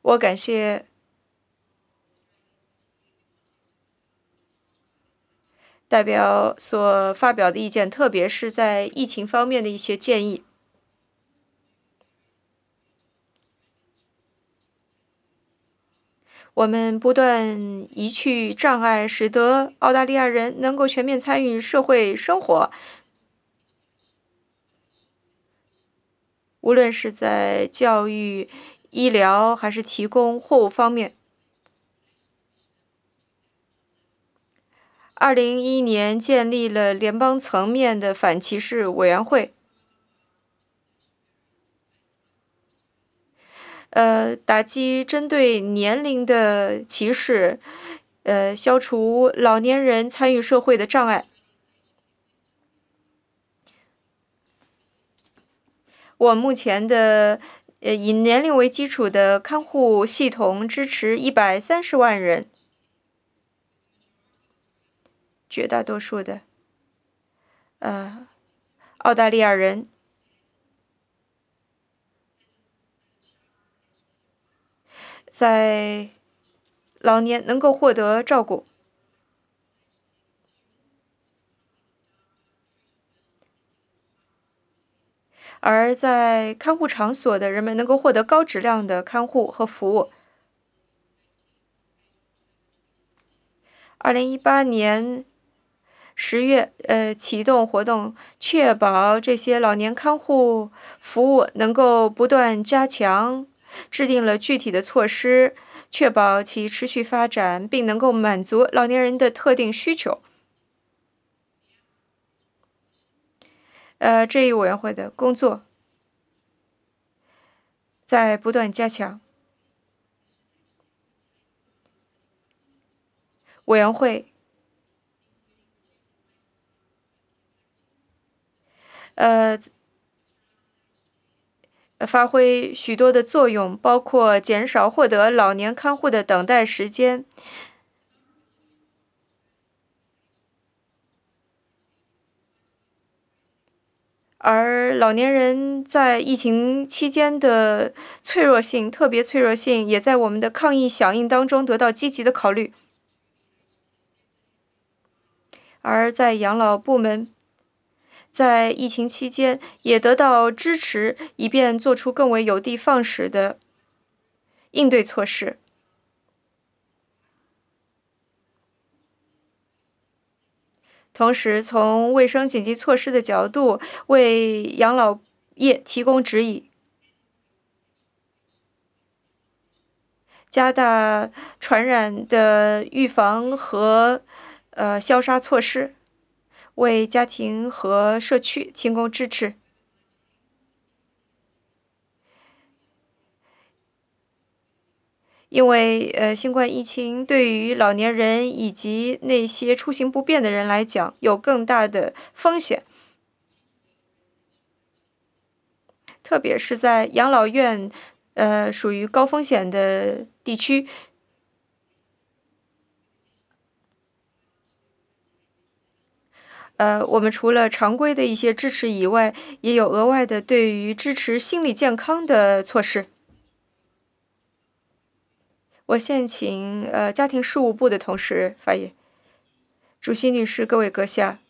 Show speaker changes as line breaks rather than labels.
我感谢代表所发表的意见，特别是在疫情方面的一些建议。我们不断移去障碍，使得澳大利亚人能够全面参与社会生活，无论是在教育、医疗还是提供货物方面。2011年建立了联邦层面的反歧视委员会，打击针对年龄的歧视，消除老年人参与社会的障碍。我目前的以年龄为基础的看护系统支持130万人，绝大多数的澳大利亚人在老年能够获得照顾，而在看护场所的人们能够获得高质量的看护和服务。2018年10月，启动活动，确保这些老年看护服务能够不断加强，制定了具体的措施，确保其持续发展，并能够满足老年人的特定需求。这一委员会的工作在不断加强。委员会发挥许多的作用，包括减少获得老年看护的等待时间，而老年人在疫情期间的脆弱性，特别脆弱性，也在我们的抗疫响应当中得到积极的考虑。而在养老部门，在疫情期间也得到支持，以便做出更为有的放矢的应对措施。同时，从卫生紧急措施的角度，为养老业提供指引，加大传染的预防和消杀措施，为家庭和社区提供支持。因为新冠疫情对于老年人以及那些出行不便的人来讲有更大的风险，特别是在养老院属于高风险的地区。我们除了常规的一些支持以外，也有额外的对于支持心理健康的措施。我现请家庭事务部的同事发言。主席女士、各位阁下，